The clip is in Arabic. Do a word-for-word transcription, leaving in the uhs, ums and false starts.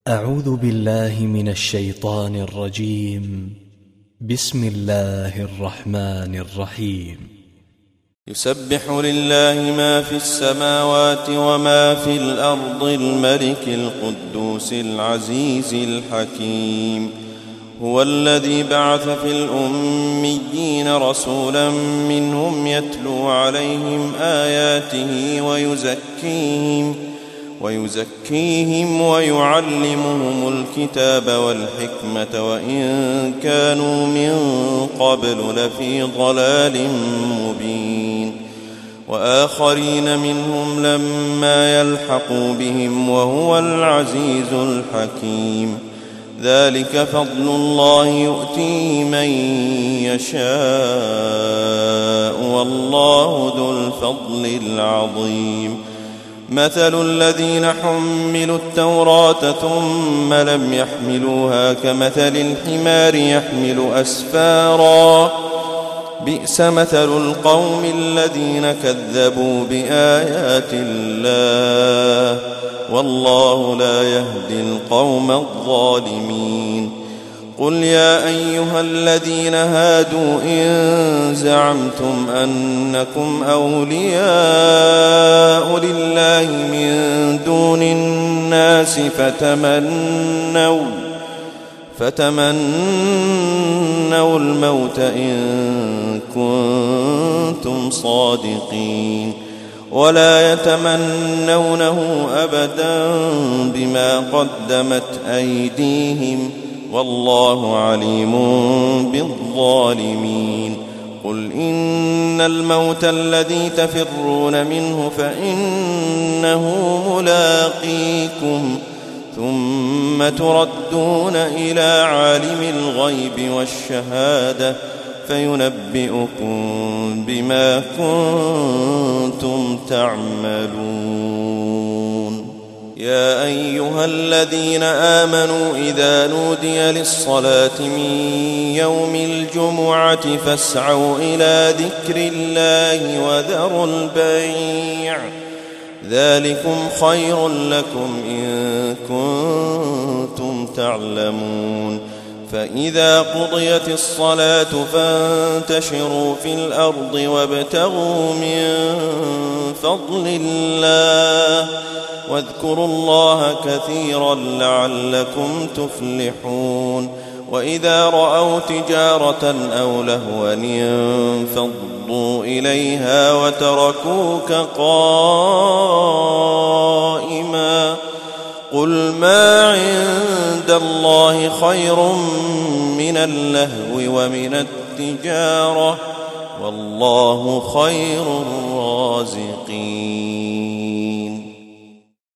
أعوذ بالله من الشيطان الرجيم. بسم الله الرحمن الرحيم. يسبح لله ما في السماوات وما في الأرض الملك القدوس العزيز الحكيم. هو الذي بعث في الأميين رسولا منهم يتلو عليهم آياته ويزكيهم ويزكيهم ويعلمهم الكتاب والحكمة وإن كانوا من قبل لفي ضلال مبين. وآخرين منهم لما يلحقوا بهم وهو العزيز الحكيم. ذلك فضل الله يؤتيه من يشاء والله ذو الفضل العظيم. مثل الذين حملوا التوراة ثم لم يحملوها كمثل الحمار يحمل أسفارا بئس مثل القوم الذين كذبوا بآيات الله والله لا يهدي القوم الظالمين. قل يا أيها الذين هادوا إن زعمتم أنكم أولياء لله من دون الناس فتمنوا فتمنوا الموت إن كنتم صادقين ولا يتمنونه أبدا بما قدمت أيديهم والله عليم بالظالمين. قل إن الموت الذي تفرون منه فإنه ملاقيكم ثم تردون إلى عالم الغيب والشهادة فينبئكم بما كنتم تعملون. يا أيها الذين آمنوا إذا نودي للصلاة من يوم الجمعة فاسعوا إلى ذكر الله وذروا البيع ذلكم خير لكم إن كنتم تعلمون. فإذا قضيت الصلاة فانتشروا في الأرض وابتغوا من فضل الله واذكروا الله كثيرا لعلكم تفلحون. وإذا رأوا تجارة أو لهوا انفضوا إليها وتركوك قائما قل ما عند الله خير من اللهو ومن التجارة والله خير الرازقين.